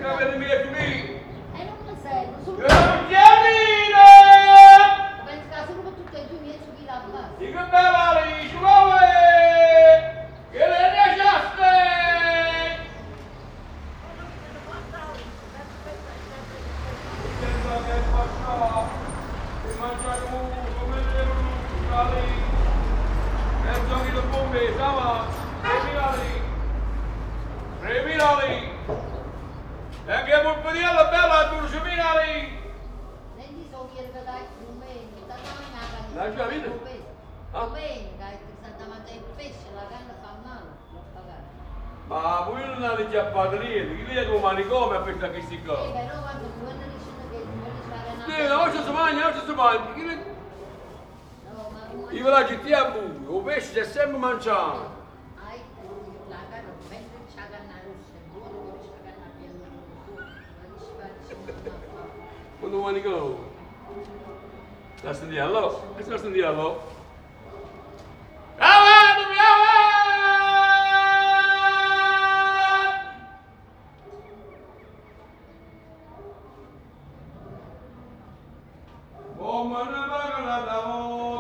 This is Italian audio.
avete messo lì? Non lo sai, non sono... Chiamine! Penso che sono tutte e due miei su chi la fa. Di che bella lì, ci vuole! Che le lasciaste! Sembra che faccia, che mangia come devo lì. E giochi da bombe, stava, 3.000 lì. 3.000 lì. E anche Polperiello bella, 12.000 lì. Senti so che dai, domenica, L'hai già visto? domenica, è stata mangiare il pesce, la carne fa male, non pagare. Ma voi non avete già padrino, chi vede come manicomio a questa che si cosa? Però quando tu ne dici che tu vuoi fare una... Sì, oggi si mangia, chi ne... No, ma... I villaggi ti a buio, il pesce c'è sempre mangiato. La carne, mentre c'è la carne rossa, è buona, poi c'è la carne bianca, non si fa, Quando manicomio? Sta sentendo allora? Che sta sentendo allora? Avanti, avanti! Oh, ma ne va che la davo!